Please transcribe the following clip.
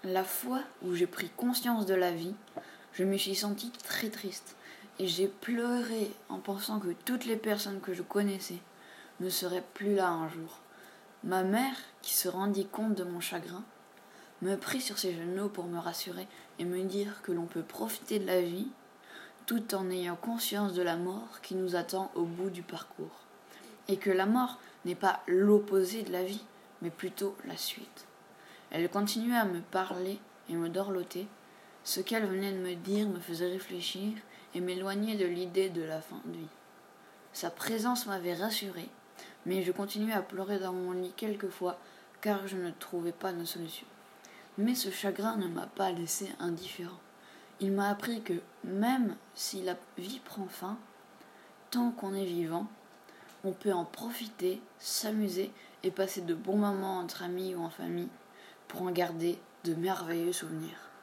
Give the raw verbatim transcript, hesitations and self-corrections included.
La fois où j'ai pris conscience de la vie, je me suis sentie très triste et j'ai pleuré en pensant que toutes les personnes que je connaissais ne seraient plus là un jour. Ma mère, qui se rendit compte de mon chagrin, me prit sur ses genoux pour me rassurer et me dire que l'on peut profiter de la vie tout en ayant conscience de la mort qui nous attend au bout du parcours, et que la mort n'est pas l'opposé de la vie, mais plutôt la suite. Elle continuait à me parler et me dorloter. Ce qu'elle venait de me dire me faisait réfléchir et m'éloigner de l'idée de la fin de vie. Sa présence m'avait rassurée, mais je continuais à pleurer dans mon lit quelquefois car je ne trouvais pas de solution. Mais ce chagrin ne m'a pas laissé indifférent. Il m'a appris que même si la vie prend fin, tant qu'on est vivant, on peut en profiter, s'amuser et passer de bons moments entre amis ou en famille pour en garder de merveilleux souvenirs.